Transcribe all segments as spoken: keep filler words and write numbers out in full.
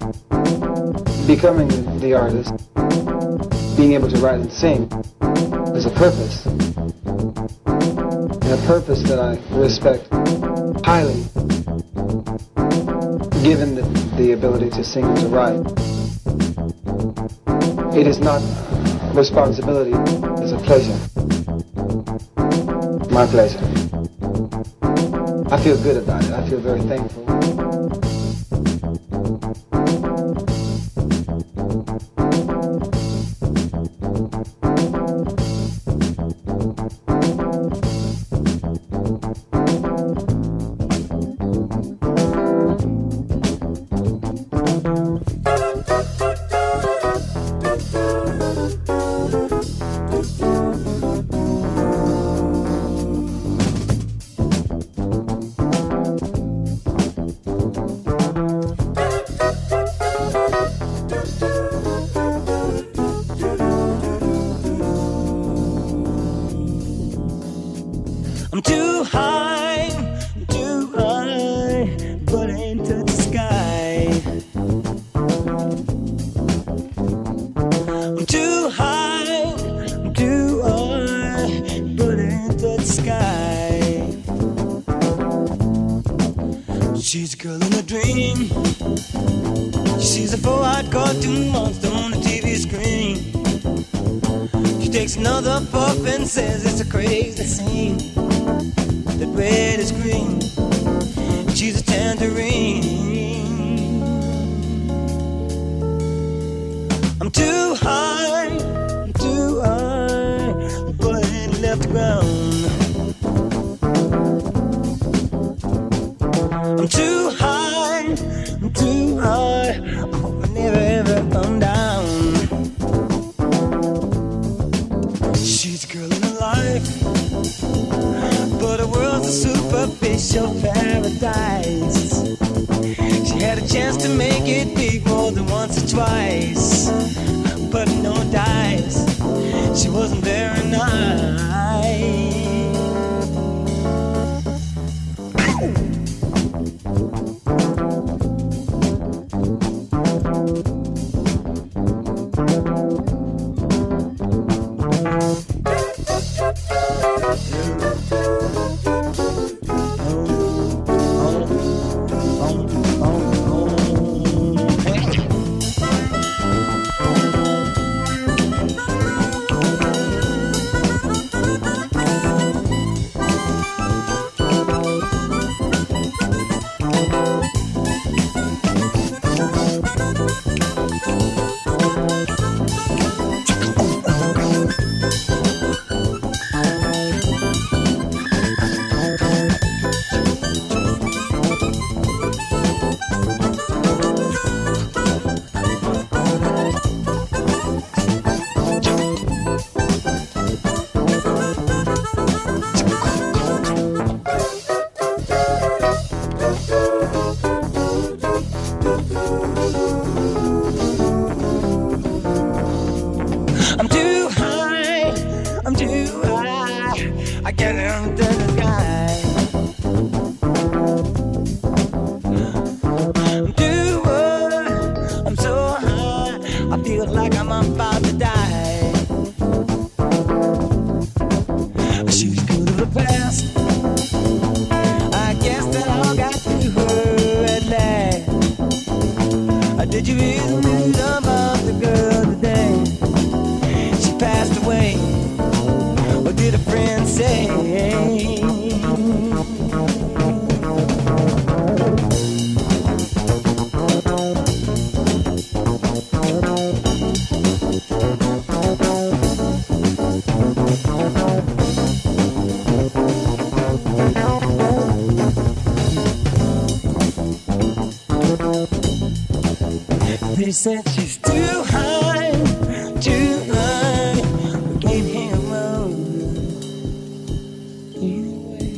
Becoming the artist, being able to write and sing, is a purpose. And a purpose that I respect highly, given the, the ability to sing and to write. It is not responsibility, it's a pleasure. My pleasure. I feel good about it. I feel very thankful. I'm too high, I'm too high, but I ain't touch the sky. I'm too high, I'm too high, but I ain't touch the sky. She's a girl in a dream. She sees a four-eyed cartoon monster on the T V screen. She takes another puff and says it's a crazy scene. That red is green, she's a tangerine. I'm too high, I'm too high, but I ain't left the ground. I'm too high, I'm too high, I hope I never ever come down. She's a girl in her life, but the world's a superficial paradise. She had a chance to make it big more than once or twice, but no dice. She wasn't very nice. I'm too high, I'm too high, I can't under the sky. I'm too high, I'm so high, I feel like I'm about to die. She's good of the past, I guess that all got to her at last. Did you read the news about the girl today? Passed away. What did a friend say? They said she's too high, too high. We can't hang around anyway.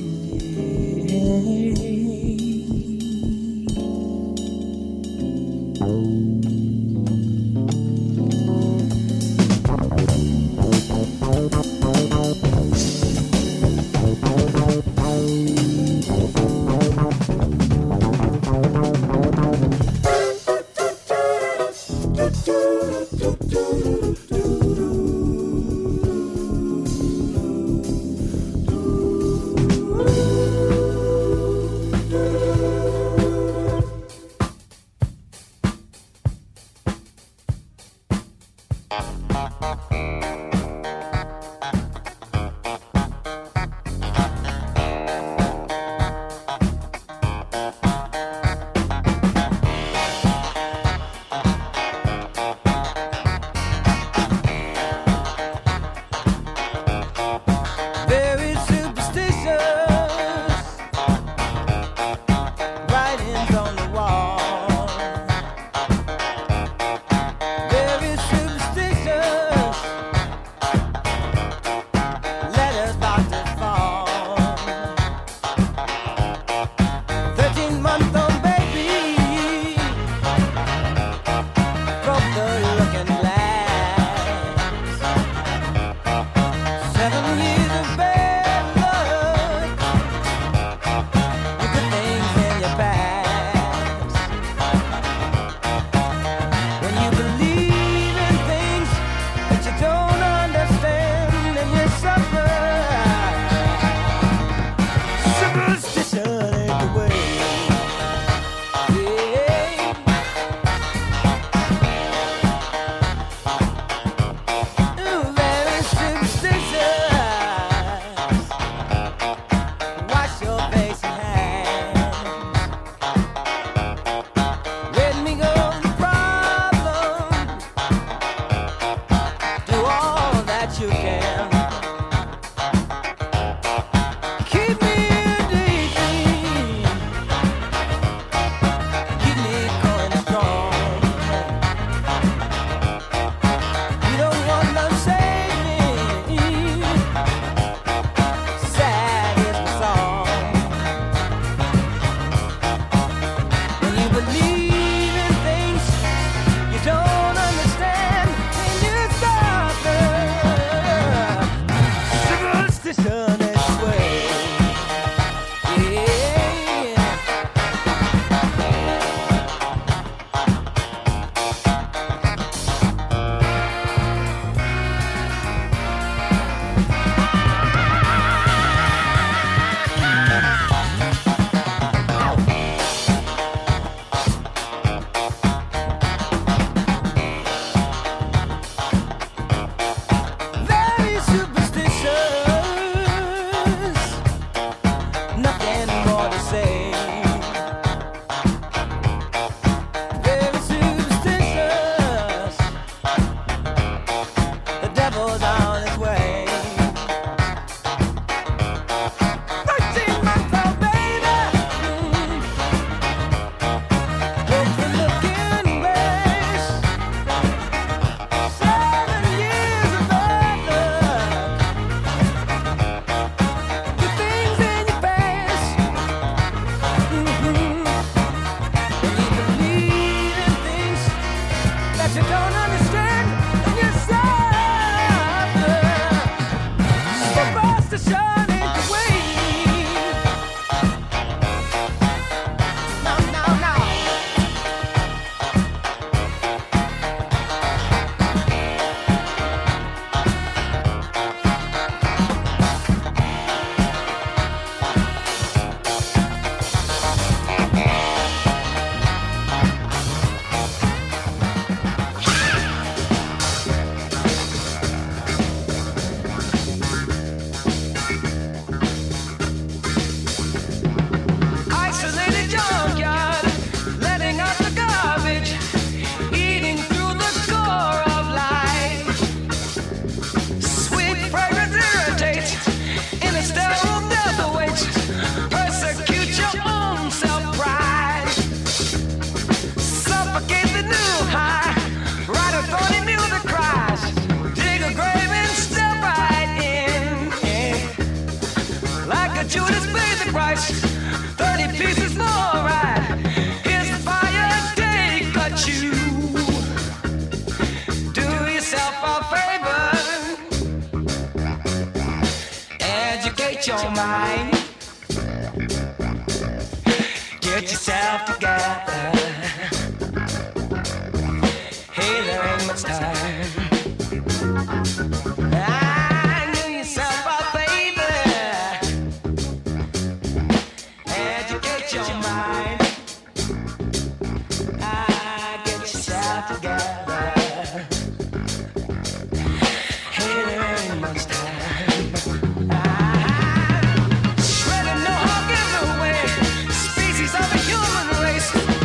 what you don't understand in yourself. For us to shine ain't the way. No, no, no. Isolated junkyard, letting out the garbage, eating through the core of life. Sweet fragrance irritates, in a sterile death awaits. Persecute your own self-pride. Suffocate the new high, write a thorny music cries. Dig a grave and step right in, like a Judas paid the price. Thirty pieces more, right? Here's the fire, take a chew. Do yourself a favor, educate your mind. Get yourself together. Hey, there ain't much time. Ah, do yourself a favor. Educate your mind. Ah, get yourself together. Hey, there ain't much time. Ah, shredding no hawk in the way. Species of the human race.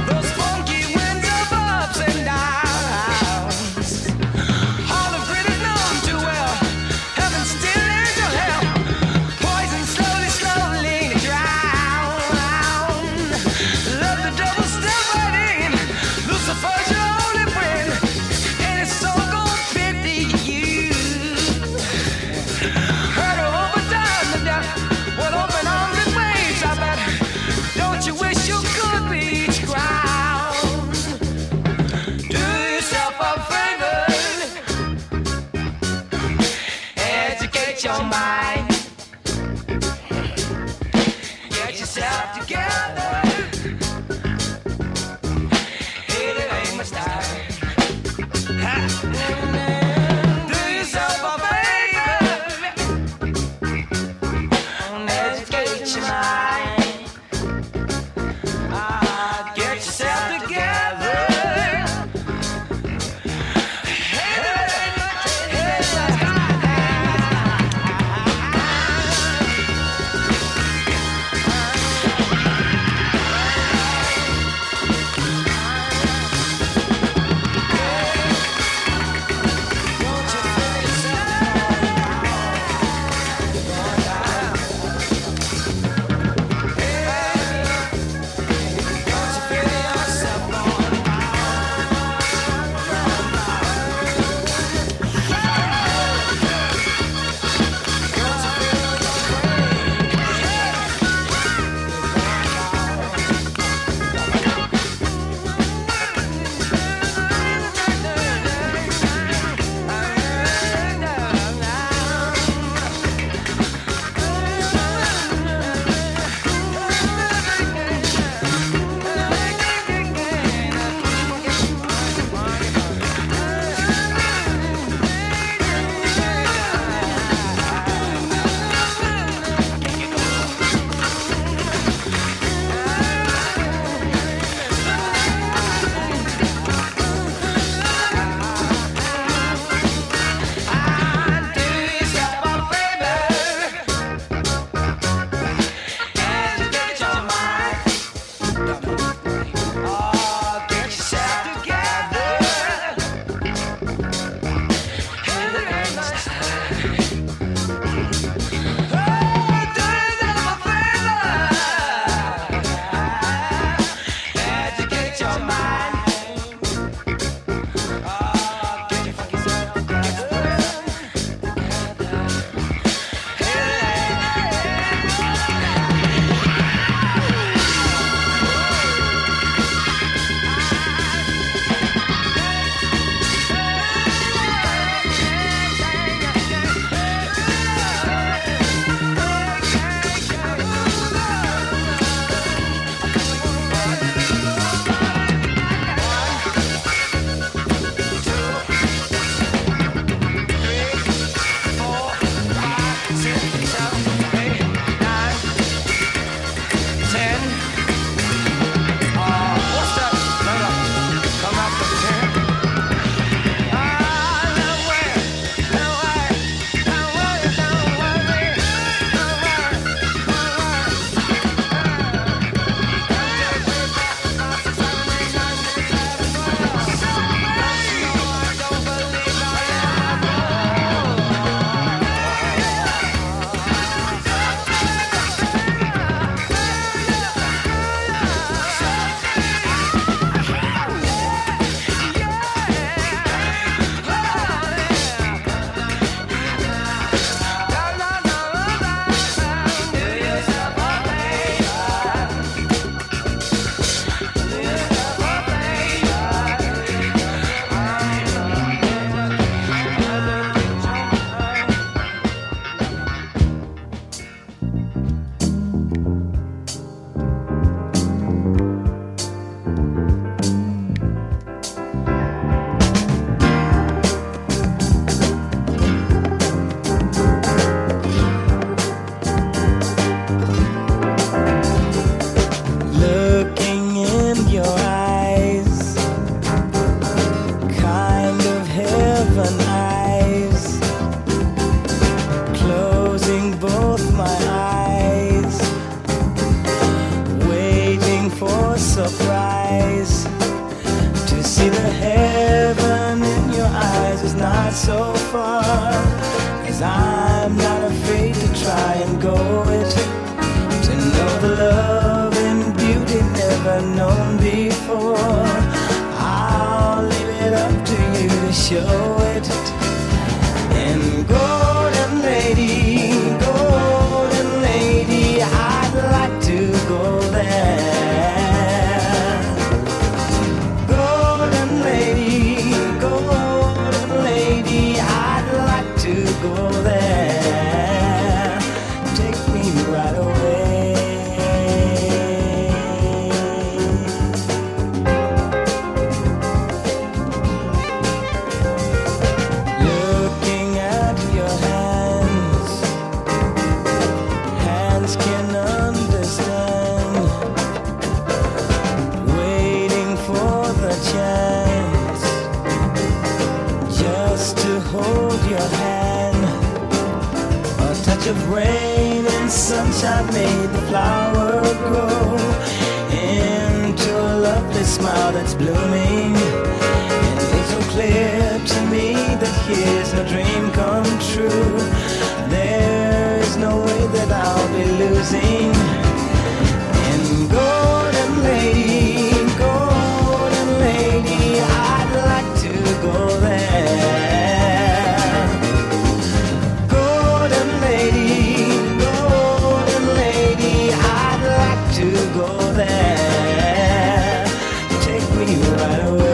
so far, 'cause I'm not afraid to try and go it, to know the love and beauty never known before. I'll leave it up to you to show it. And golden lady, golden lady, I'd like to go there. Golden lady, golden lady, I'd like to go there. Take me right away. Looking at your hands, hands can understand. Waiting for the chance just to hold your hand. A touch of rain and sunshine made the flower grow into a lovely smile that's blooming. And it's so clear to me that here's a dream come true. There is no way that I'll be losing. And golden lady, golden lady, I'd like to go there. Golden lady, golden lady, I'd like to go there. Take me right away.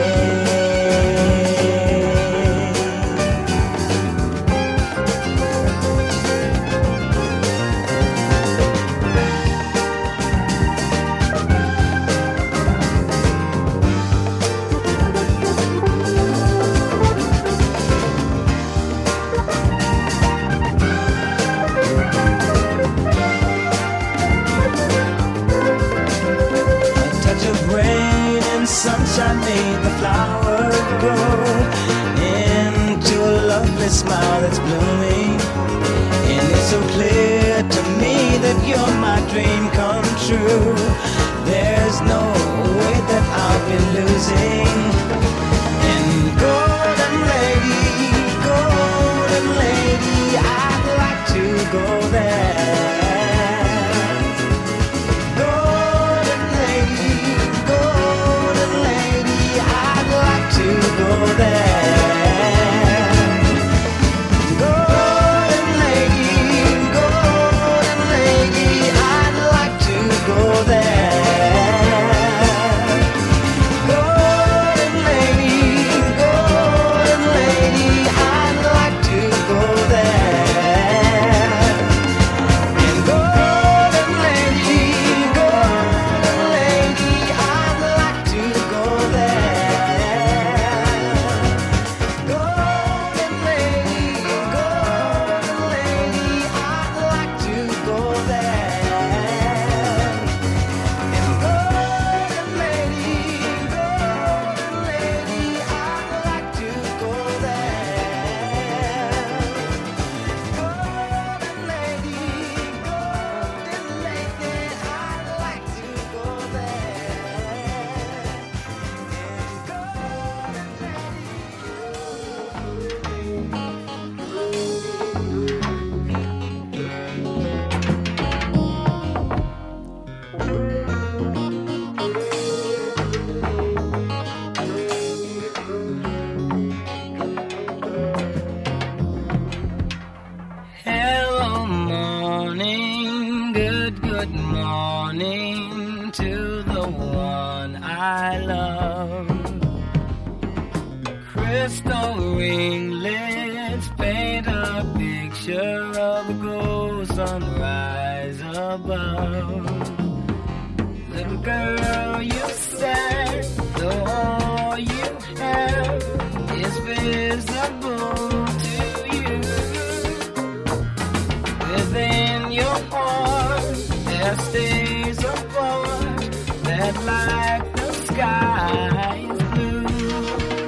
A touch of rain and sunshine made the flower grow into a lovely smile that's blooming. And it's so clear to me that you're my dream come true. There's no way that I'll be losing. And golden lady, golden lady, I'd like to go there. Golden lady, golden lady, I'd like to go there. Golden lady, golden lady, I'd like to go there. Golden lady, golden lady, I'd like to go there. And golden lady, golden lady, I'd like to go there. Golden lady, golden lady, I'd like to go there. And golden lady, golden lady, I'd like to go there. Golden lady, golden lady, I'd like to go Hello morning, good good morning to the one I love. Crystal ringlets paint a picture of a gold sunrise above. Little girl, you said though all you have is visible to you. Within your heart there stays a voice that like the sky is blue.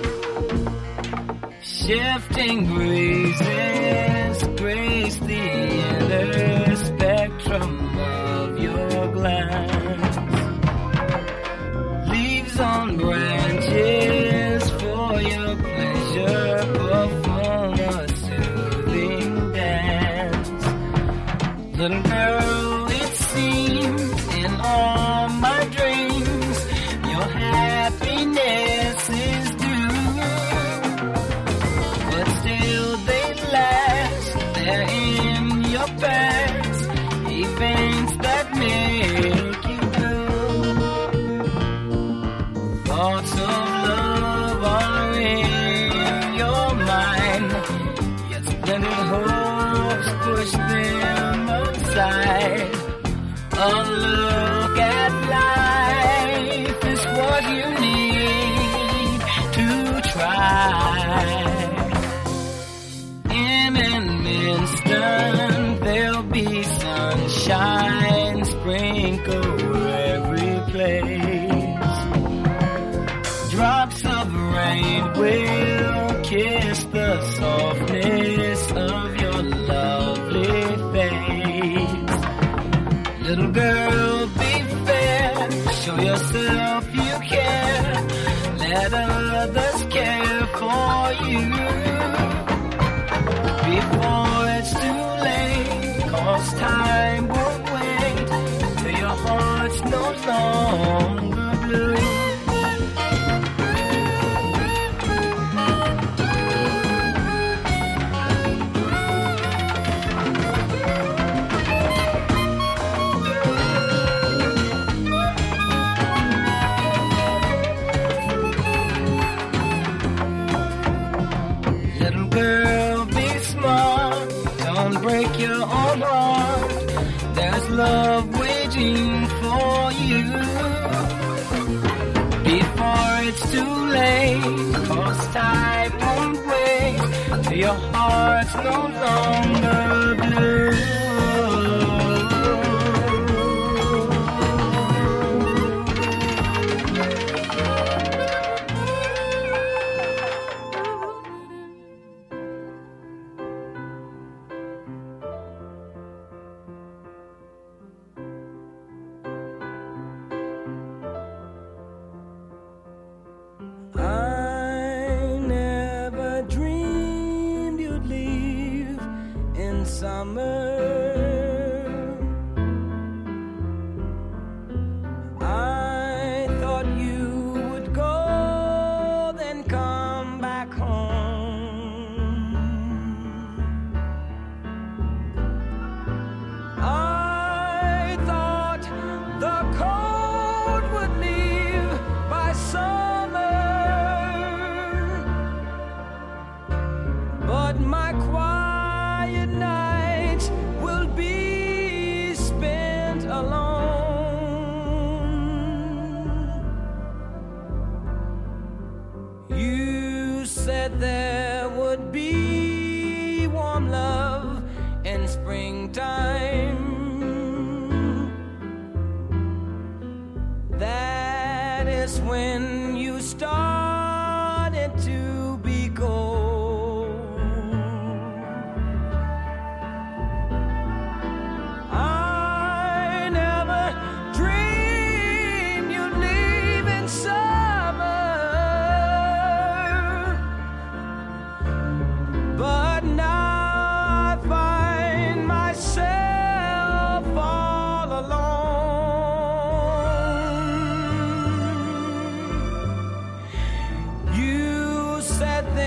Shifting breezes grace the inner spectrum of your glance. Leaves on branches for your pleasure perform Little girl, it seems in all my dreams your happiness is due, but still they last. They're in your past, events that make you blue. Thoughts of love are in your mind, yet splendid hopes push them aside. A look at life is what you need to try. In an instant there'll be sunshine sprinkle every place. Drops of rain will kiss the softness of your lovely face. Little girl, be fair, show yourself you care. Let others care for you before it's too late, 'cause time won't wait till your heart's no longer blue. Girl, be smart, don't break your own heart. There's love waiting for you before it's too late, 'cause time won't wait till your heart's no longer blue. Summer, I thought you would go, then come back home. I thought the cold would leave by summer, but my quiet night will be spent alone. You said there would be warm love in springtime. That is when you started to be cold. Said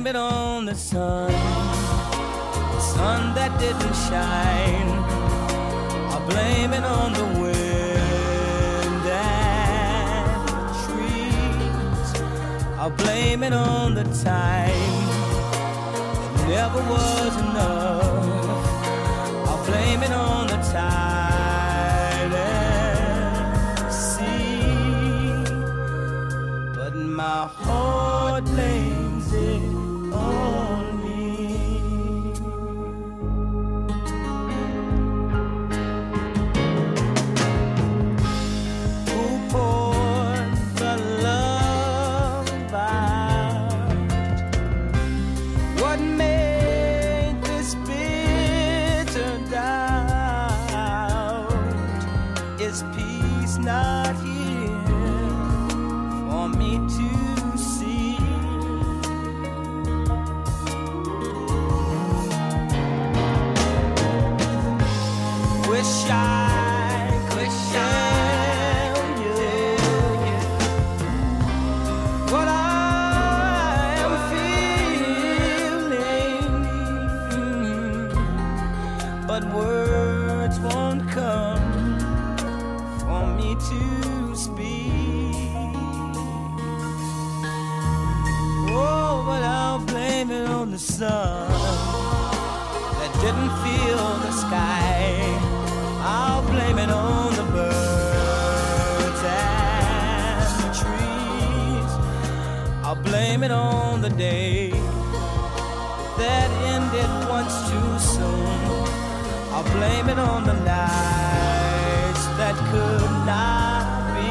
it on the sun, the sun that didn't shine. I'll blame it on the wind and the trees. I'll blame it on the time that never was enough. I'll blame it on the tide and sea, but my heart blames it on me. Who poured the love out? What made this bitter doubt? Is peace not here for me to see? Wish I could tell you what I am feeling, but words won't come for me to speak. Oh, but I'll blame it on the sun that didn't feel the sky. I'll blame it on the birds and the trees. I'll blame it on the day that ended once too soon. I'll blame it on the nights that could not be,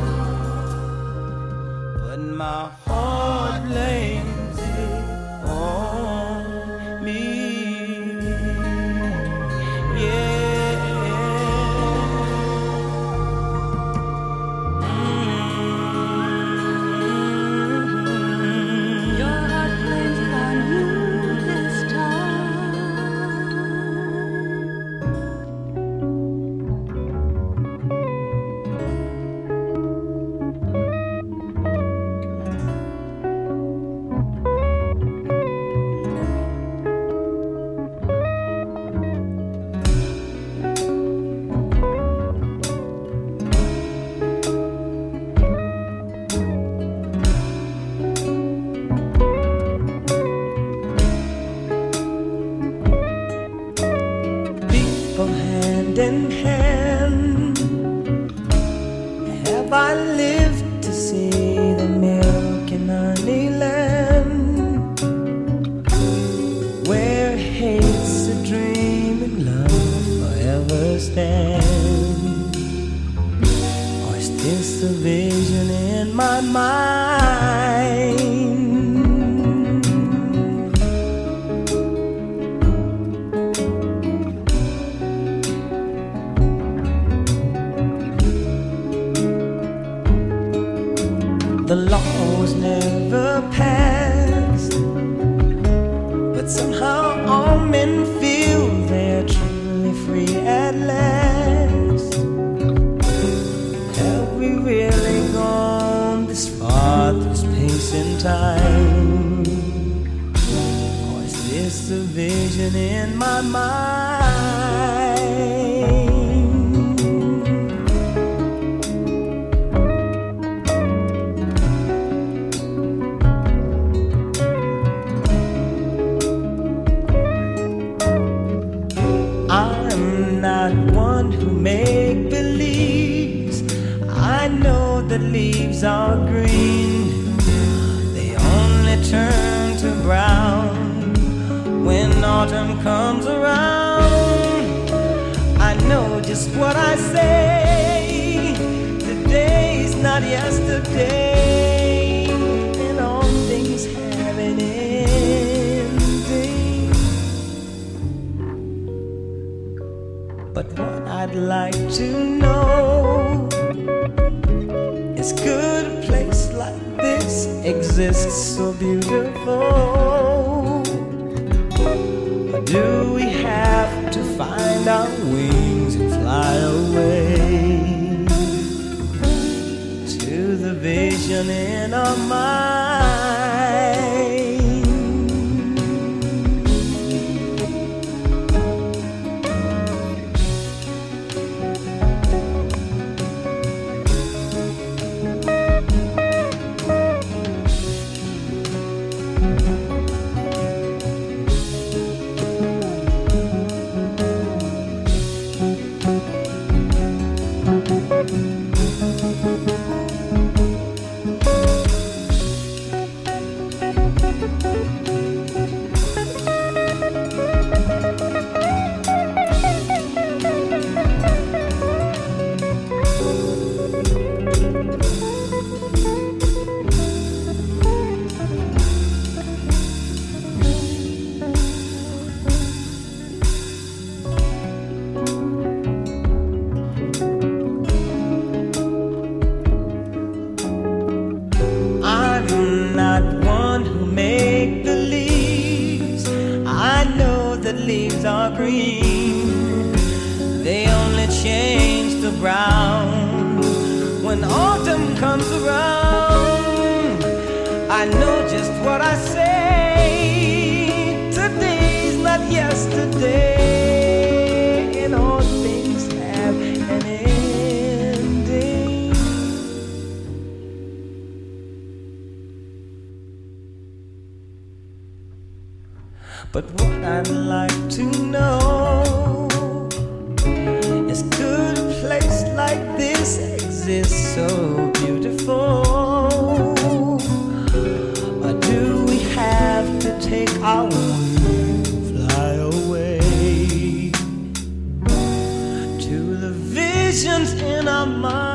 but my heart blames it on me. Yeah. Hand in hand, have I lived to see the milk and honey land, where hate's a dream and love forever stand? Or is this a vision in my mind? The law was never passed, but somehow all men feel they're truly free at last. Have we really gone this far through space and time? Or is this a vision in my mind? I'm not one who make believes. I know that leaves are green. They only turn to brown when autumn comes around. I know just what I say. Today's not yesterday, and all things have an ending. But what I'd like to know is, could a place like this exist so beautiful? Or do we have to find our wings and fly away to the vision in our mind? are green. They only change the brown when autumn comes around. I know just what I say. Today's not yesterday, and all things have an ending. But what I'd like to know is, could a place like this exist so beautiful? Or do we have to take our wings, fly away to the visions in our mind?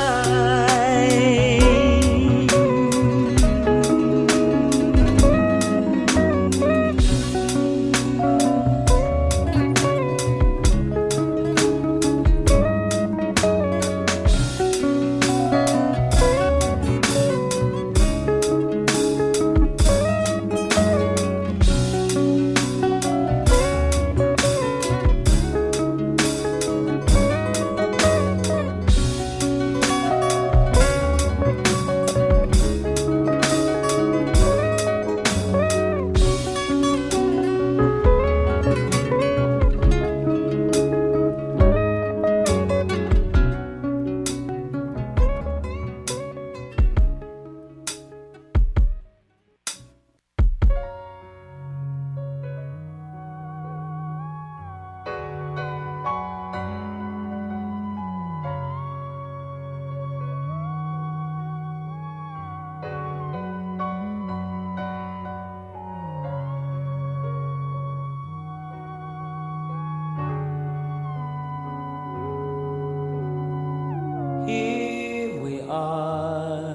Here we are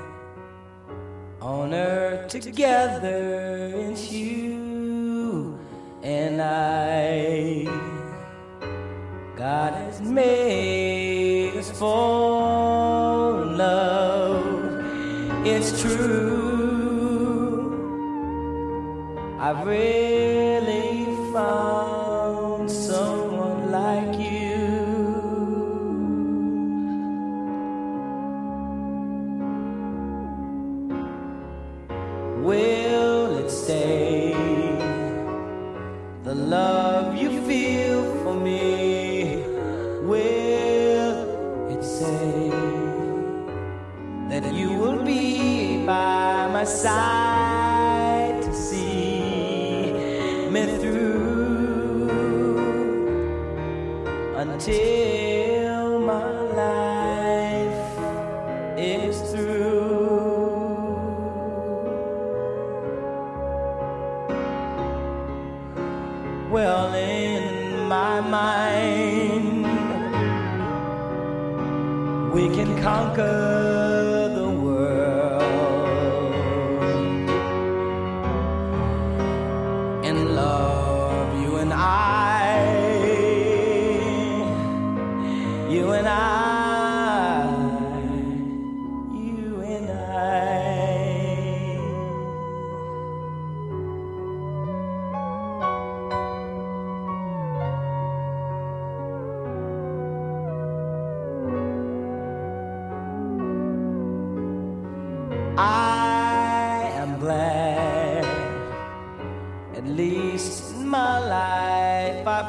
on earth together, it's you and I. God has made us fall in love, it's true. I've really found someone like you. Will it stay, the love you feel for me? Will it say that you will be by my side to see me through until my life is through? Well, in my mind, we can conquer the world and love, you and I, you and I, you and I. I am glad, at least in my life I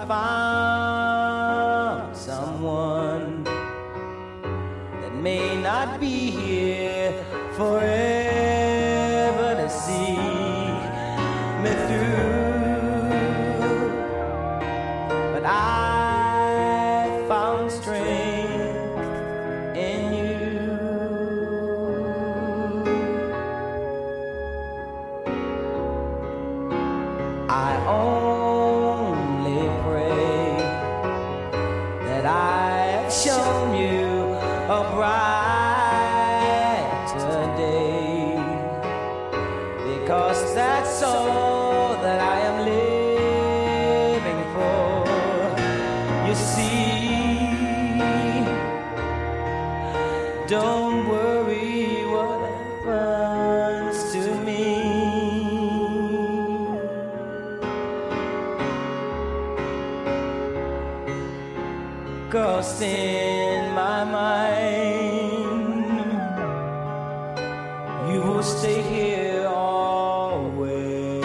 found someone that may not be here forever to see me through, but I found strength in you. I only pray that I have shown you a brighter day, because that's all that I am living for. You see, don't worry what happens to me. ghost in my mind. You will stay here always,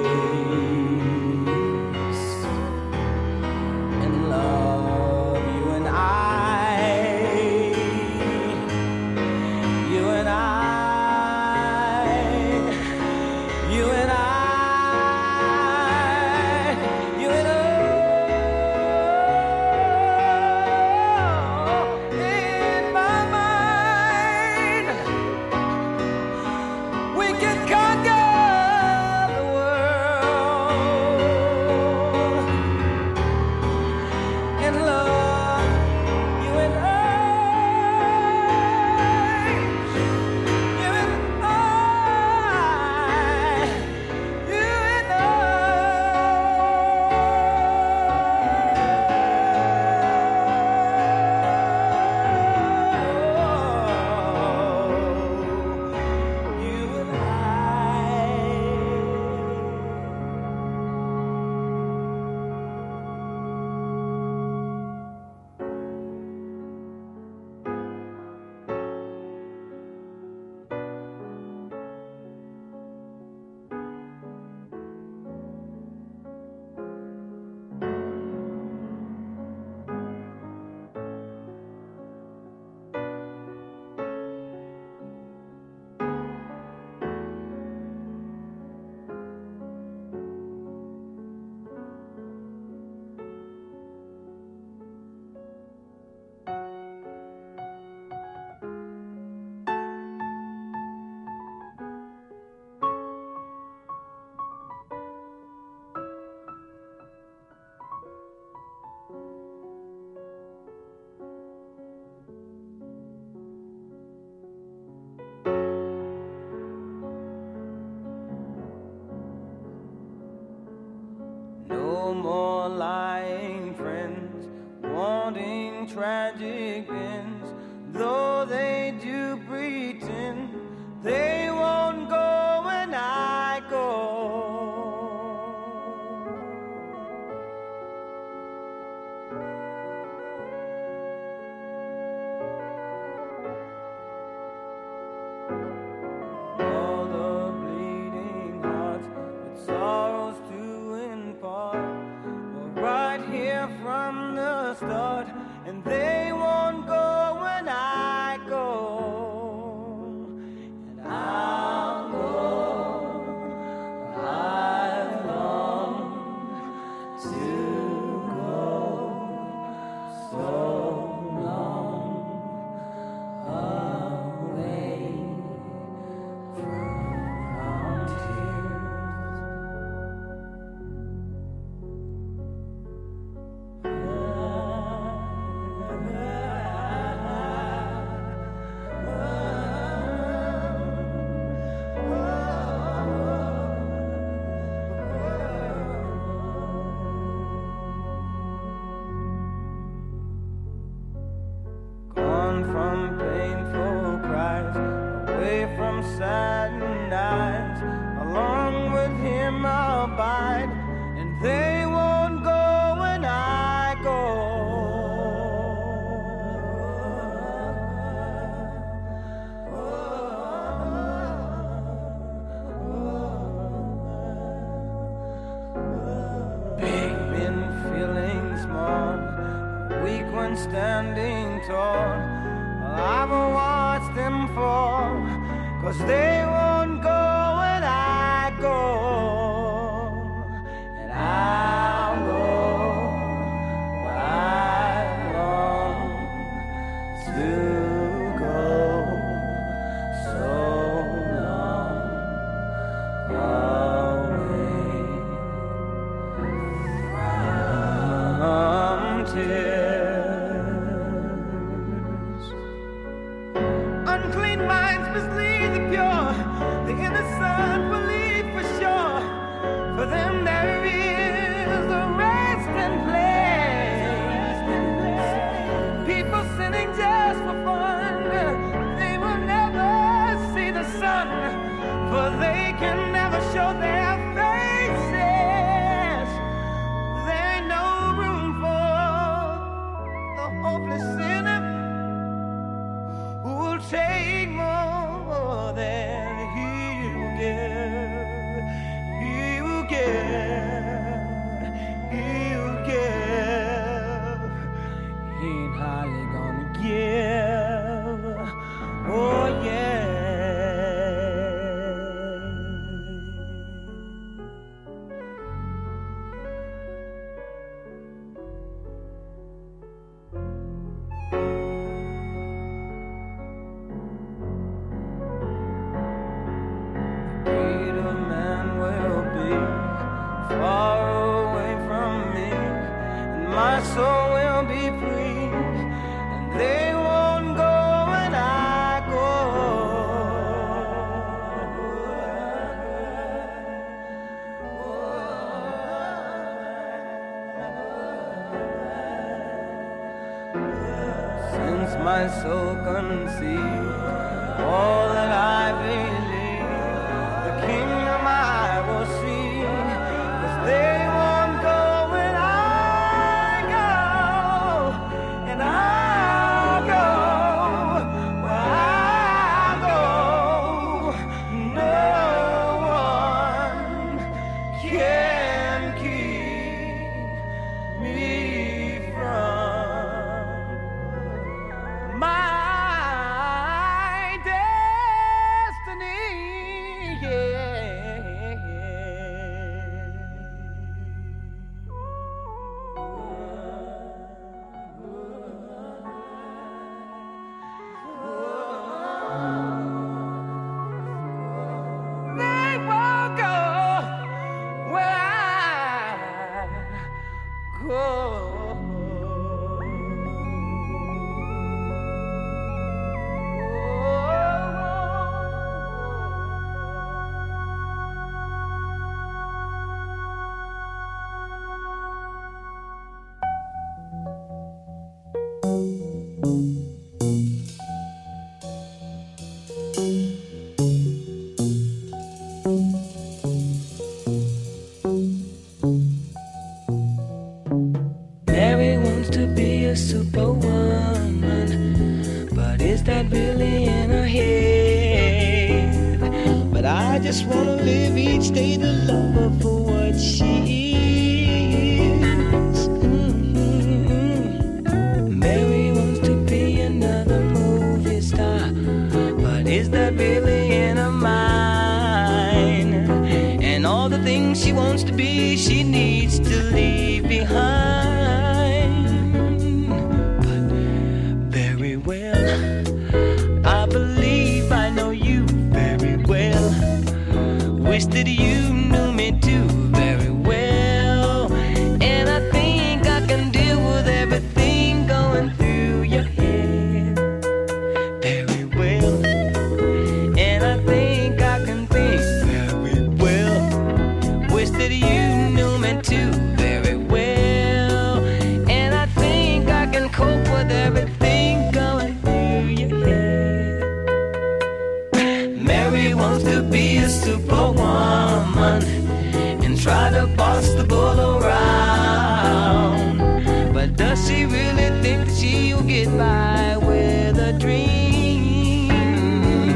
and love you and I, you and I, you and I. No more lying friends, wanting tragic ends. Though they do pretend, they won't go when I go. All the bleeding hearts with sorrows to impart were right here from the start, and they won't go when I go. And I'll go. I've longed to go so long away from tears. Gone from painful cries, away from saddened eyes. Along with him I'll abide, and they won't go when I go. Big men feeling small, weak when standing tall. I've watched them fall, 'cause they won't go when I go. And I'll go where I long to go so long away from tears. Unclean minds mislead the pure, the innocent believe for sure. For them there is a rest and place. People sinning just for fun, they will never see the sun, for they can never show their faces. There ain't no room for the my soul will be free, and they won't go when I go. Since my soul conceived all that I believe, the kingdom I will see, 'cause they won't go when I go, and I'll go where I go. No one can keep me from my destiny, yeah. They won't go where I go. Mary wants to be a superwoman, but is that really in her head? But I just wanna live each day to love her for what she is. Mm-hmm. Mary wants to be another movie star, but is that really in her mind? And all the things she wants to be, she needs to leave behind. But very well, I believe I know you very well. Wish that you knew me too very well. And I think I can deal with everything going through your head very well. And I think I can think very well. Wish that you knew me too very well. And I think I can cope with everything going through your head. Mary wants to be a superwoman and try to boss the bull around. But does she really think that she'll get by with a dream?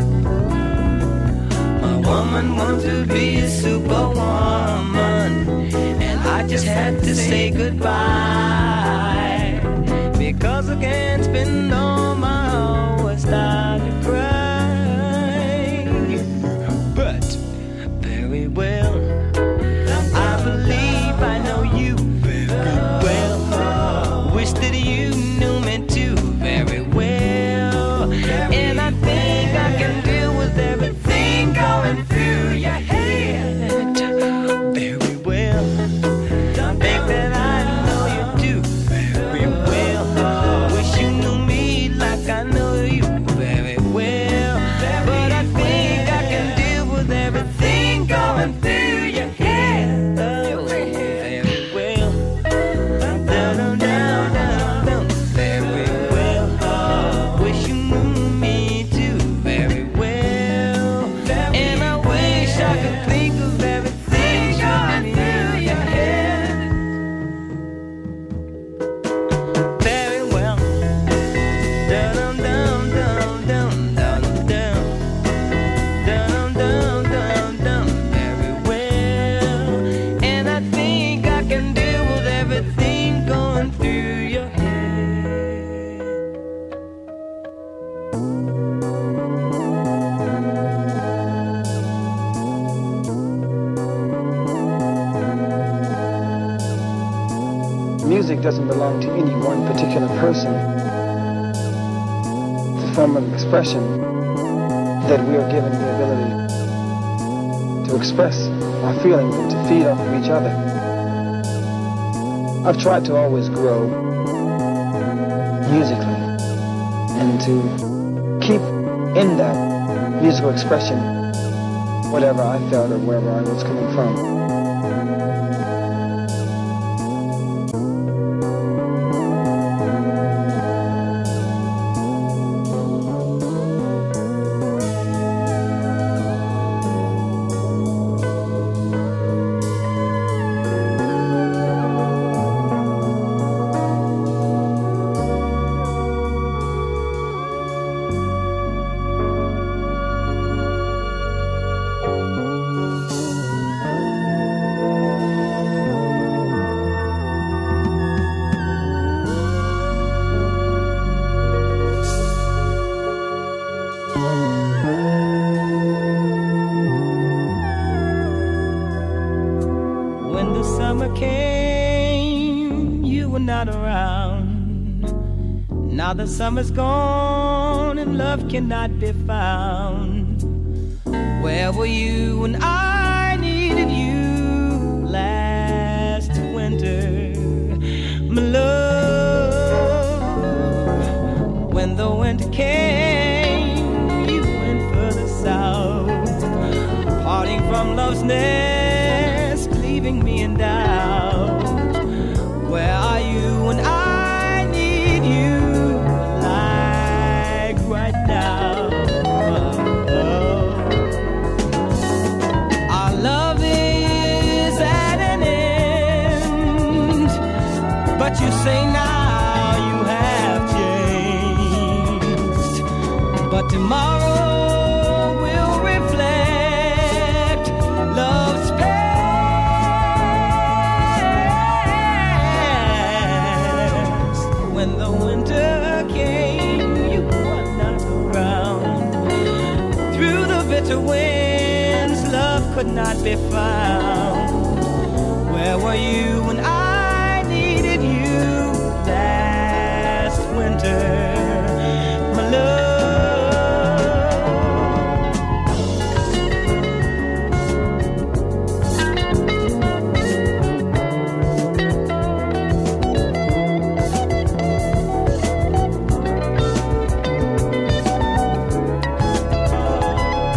My woman wants to be a superwoman, and I just had to say goodbye, because I can't spend all my hours starting to cry. But very well, I believe I know you very well. Wish that you knew me too very well. And I think I can deal with everything going through your head very well. Think that I know you do very well. Wish you knew me like I know you very well. But I think I can deal with everything going through your head very well. Down, down, down, down, down, very well. Wish you knew me too very well. And I wish I could think of everything going through your head very well. Down, down, down, down, down, down, down, down, down, down, very well. And I think I can deal with everything going through your head. Music doesn't belong to any one particular person. It's a form of expression that we are given the ability to express our feelings and to feed off of each other. I've tried to always grow musically and to keep in that musical expression whatever I felt or wherever I was coming from. The summer's gone and love cannot be found. Where were you when I needed you last winter, my love? When the winter came, you went further south, parting from love's nest, leaving me in doubt. Where are you when I need you? You say now you have changed, but tomorrow will reflect love's past. When the winter came, you were not around. Through the bitter winds, love could not be found. Where were you when I last winter, my love?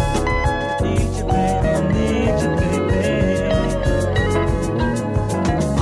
Need you, baby, need you, baby.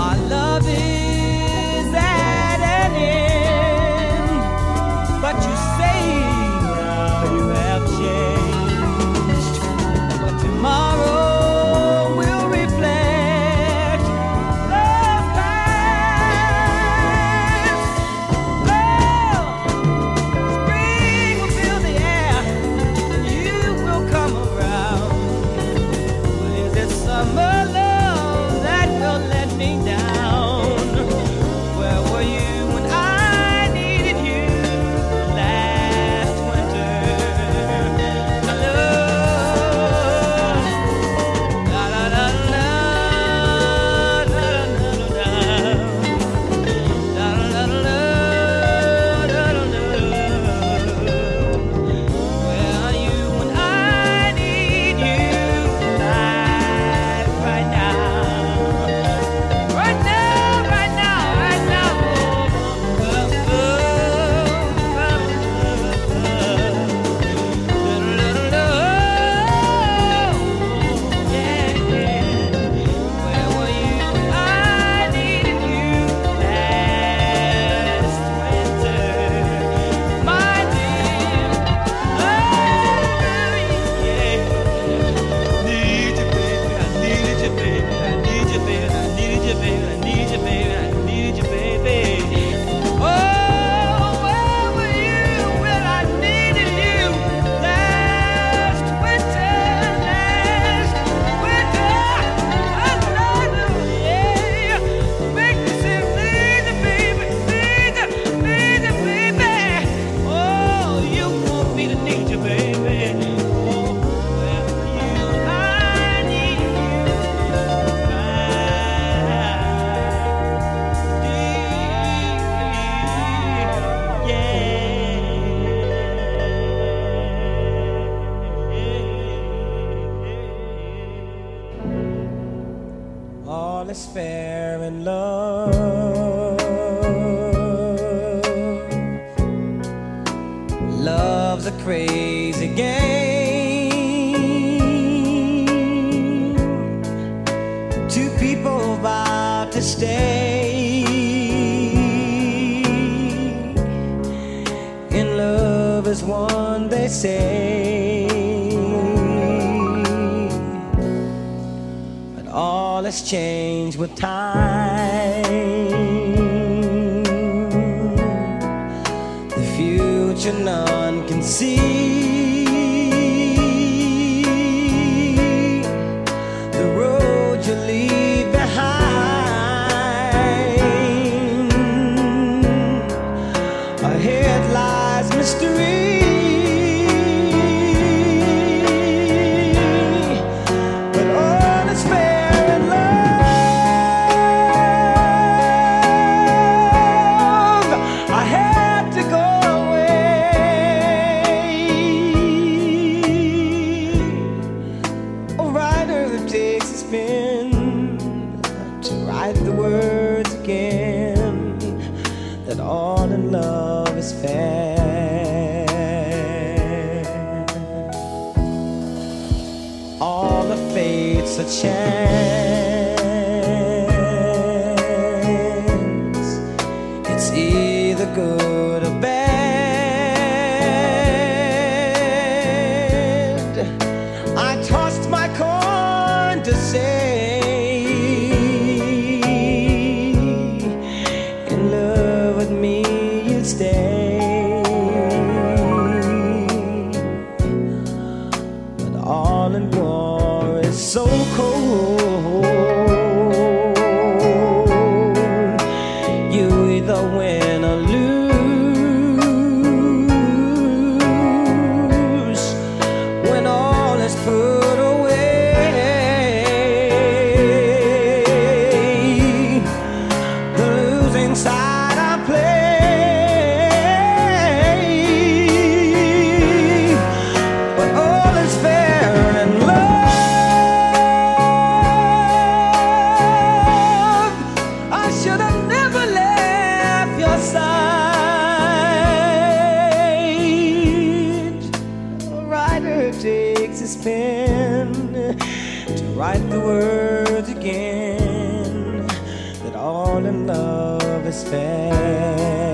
all is fair in love. Love's a crazy game. Two people vow to stay in love as one, they say. But all has changed with time. The future none can see. The road you leave behind. Ahead lies mystery. But all is fair in love. I had to go away. A writer who takes his pen to write the words again, that all in love is fair. All the fates a chance. It's either good or bad. I tossed my coin to say in love with me you'd stay. But all in war is so cold. You either win or lose when all is put away. The losing side I play. But all is fair in love. I should have never left your side. A writer takes his pen to write the words again, that all in love is fair.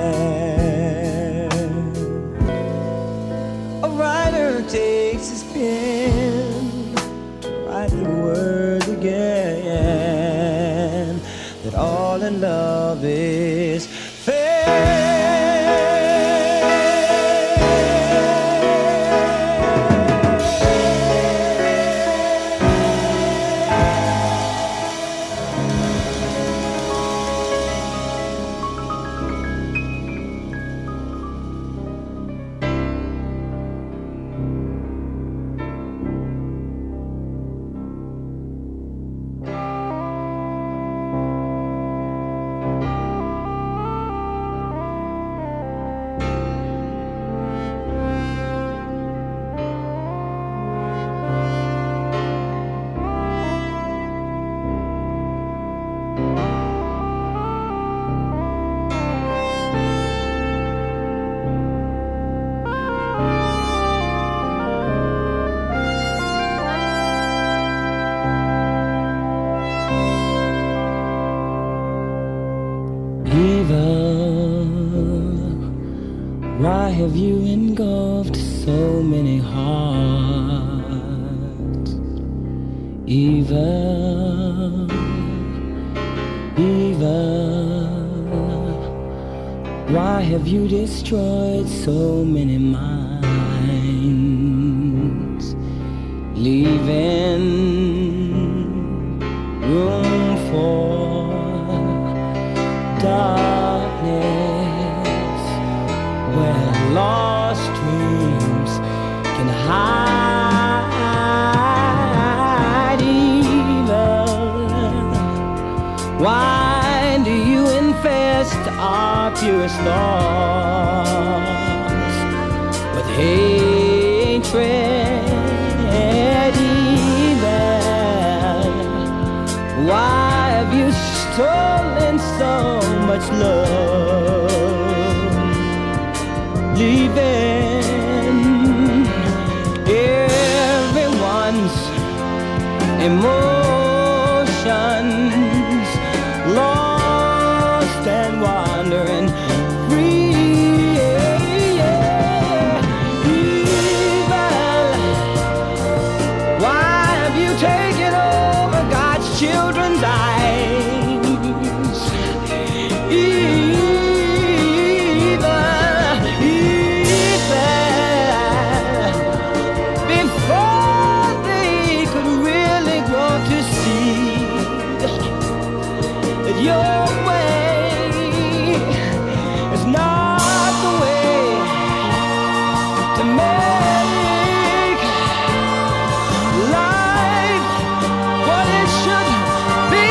A writer takes his pen to write the words again, that all in love is fair. Eva, why have you engulfed so many hearts? Eva, Eva, why have you destroyed so many minds, leaving room for darkness where lost dreams can hide? Evil, why do you infest our purest thoughts with hatred? Evil, why have you stolen so much love? Leaving everyone's emotions lost and wandering free. Evil, why have you taken over God's children's eyes? Evil, evil, before they could really grow to see that your way is not the way to make life what it should be.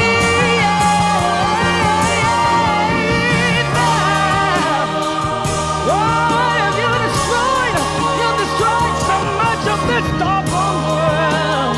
Why have you destroyed, you've destroyed so much of this doggone world?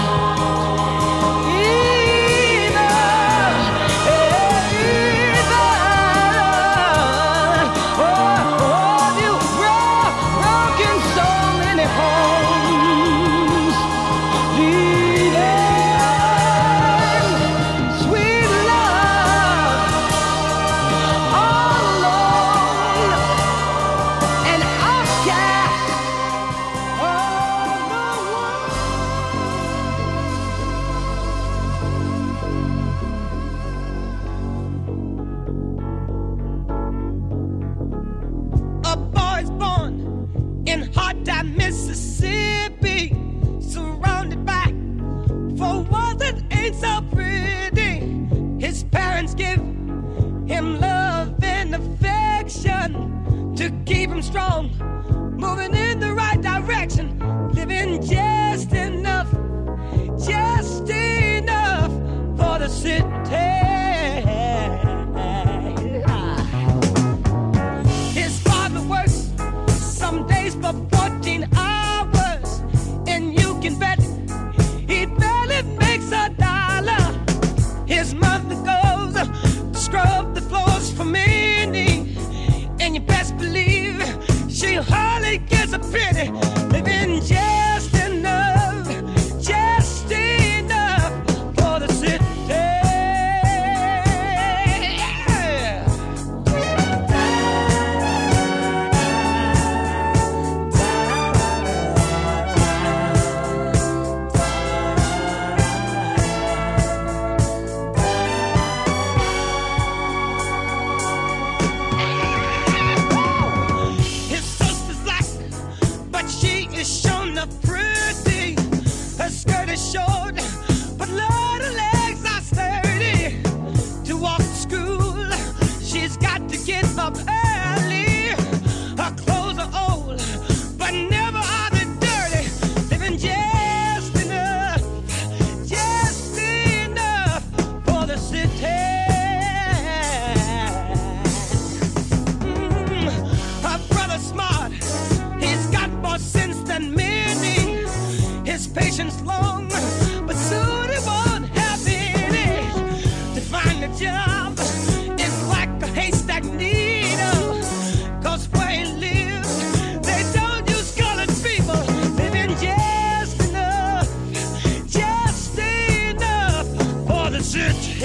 Strong, moving in the right direction, living just enough, just enough for the city. His father works some days for fourteen hours, and you can bet he barely makes a dollar. His mother goes to scrub the floors for many, and you best believe she hardly gets a penny, living just enough, just enough for the city. Short, but Lord, her legs are sturdy. To walk to school, she's got to get up early. Her clothes are old, but never are they dirty. Living just enough, just enough for the city. Mm, her brother's smart, he's got more sense than many. His patience long, but soon he won't have any. To find a job is like a haystack needle, 'cause where he lives, they don't use colored people. Living just enough, just enough for the city.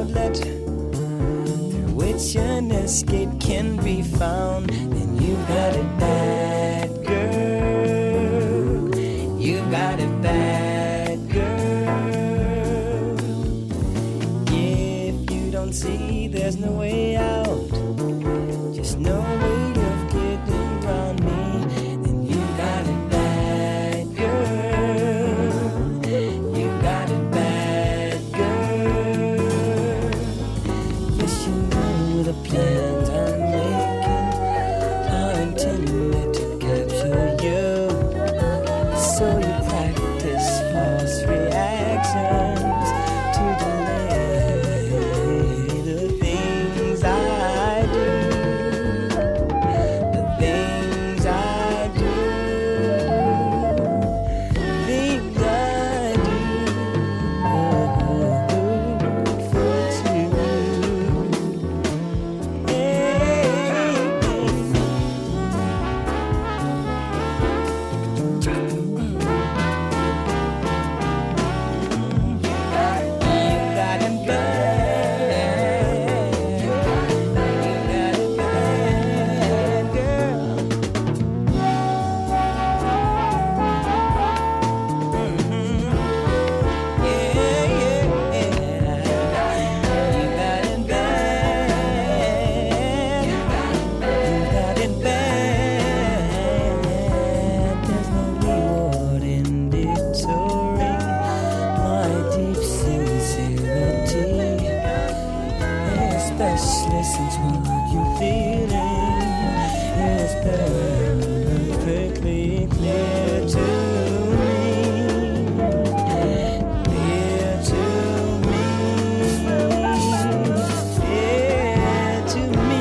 outlet through which an escape can be found, then you've got it bad, girl. You've got it bad, girl. If you don't see there's no way out, just no way of getting around me, then you got it bad, girl. You got it bad, girl. Yes, you know the plans I'm making are intended to capture you, so you practice false reactions to delay the things I do. The things I do, things I do for two. You got it bad. You got it bad, girl. Especially since what you're feeling is perfectly clear to me, clear to me, clear to me.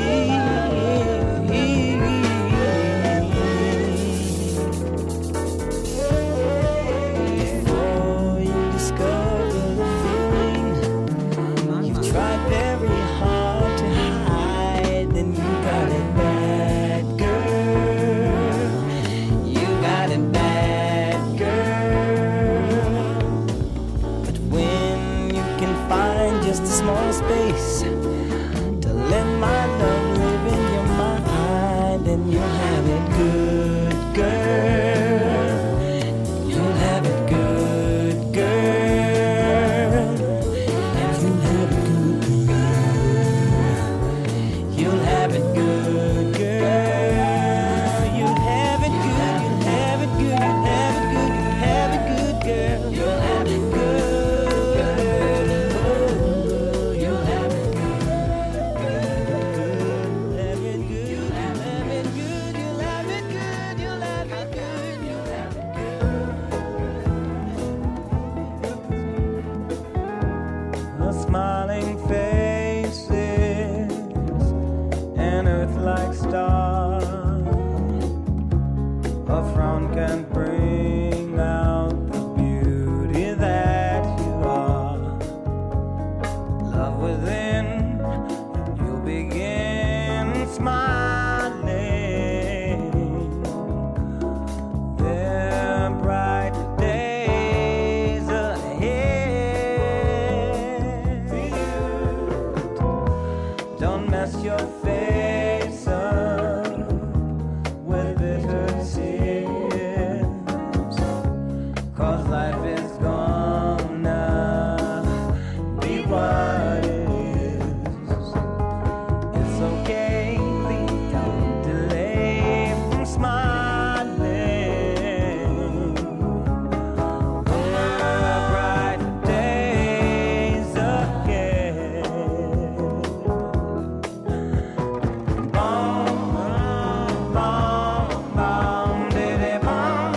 Before you discover the feeling you've tried very hard to hide, then you got it bad, girl. You got it bad, girl. But when you can find just a small space to let my love live in your mind, then you'll have it good, girl. You'll have it good, girl. And you'll have it good, girl. You'll have it good, girl. You'll have it good, you'll have it good, you'll have it good, you'll have it good, girl. You'll have it good, you'll have it good, you'll have it good, you'll have it good, you'll have it good, you'll have it good, you'll have it good. The smiling faces, an earth-like star, a frown can bring out the beauty that you are. Love within, you'll begin smiling. There are bright days ahead. Don't mess your face up with bitter tears, 'cause life is gonna be what it is. It's okay, please don't delay from smiling. There are bright days ahead. Bom, bom, bom, diddy bom.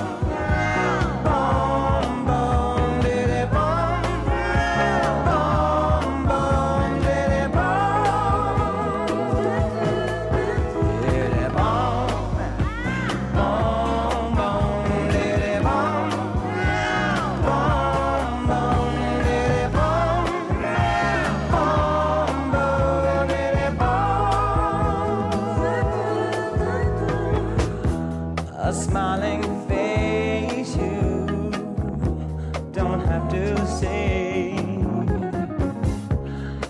Bom, bom, diddy bom. Bom, bom, diddy bom. Diddy bom. Bom, bom, diddy bom. Bom, bom, diddy bom. Bom, bom, diddy bom. A smiling face you don't have to say.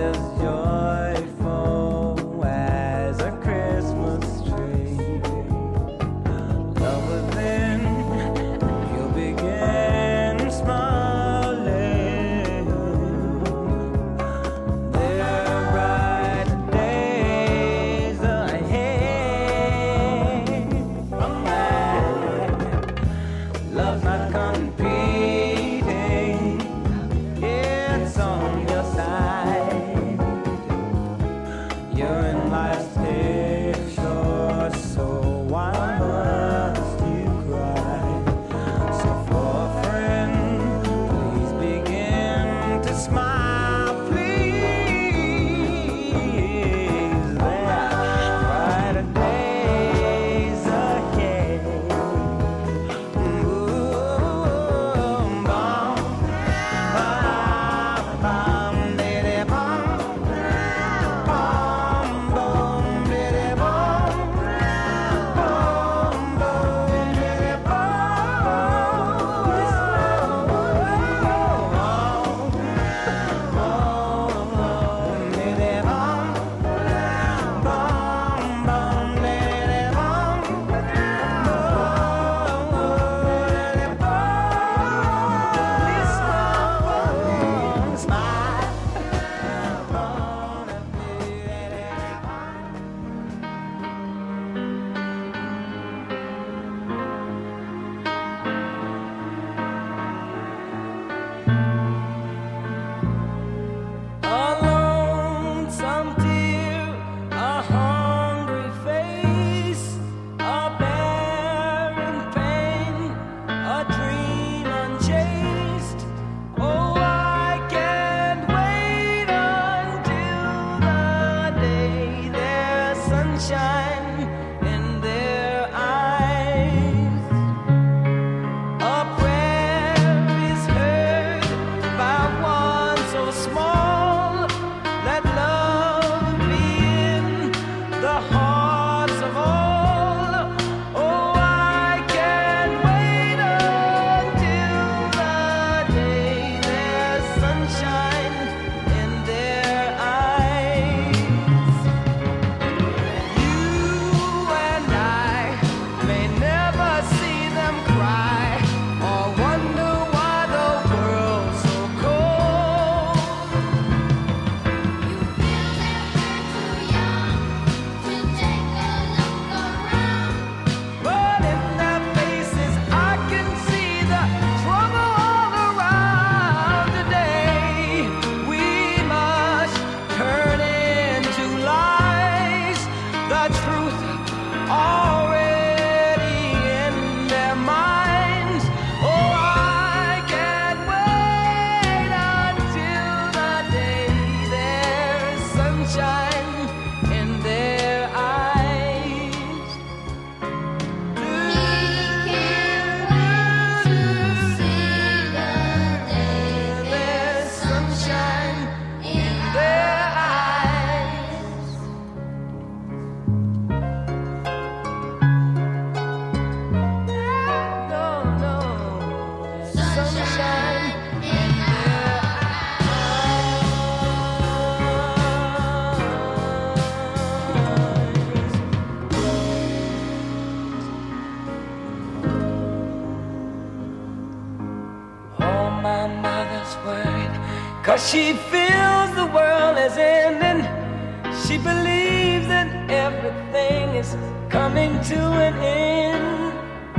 Cause she feels the world is ending. She believes that everything is coming to an end.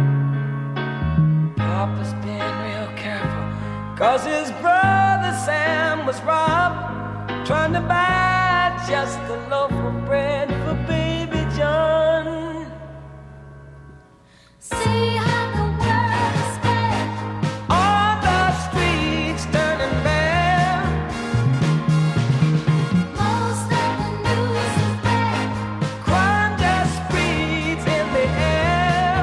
Papa's been real careful, cause his brother Sam was robbed, trying to buy just a loaf of bread for baby John. See how the world is spent, on the streets turning bare. Most of the news is bad, crime just breathes in the air.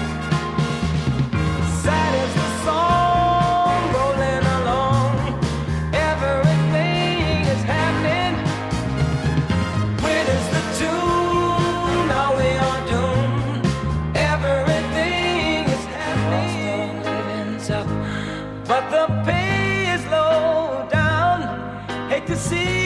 Sad as the song rolling along, everything is happening. When is the tune? Are we on doom? Everything is happening. Living's up, but the pay is low down. Hate to see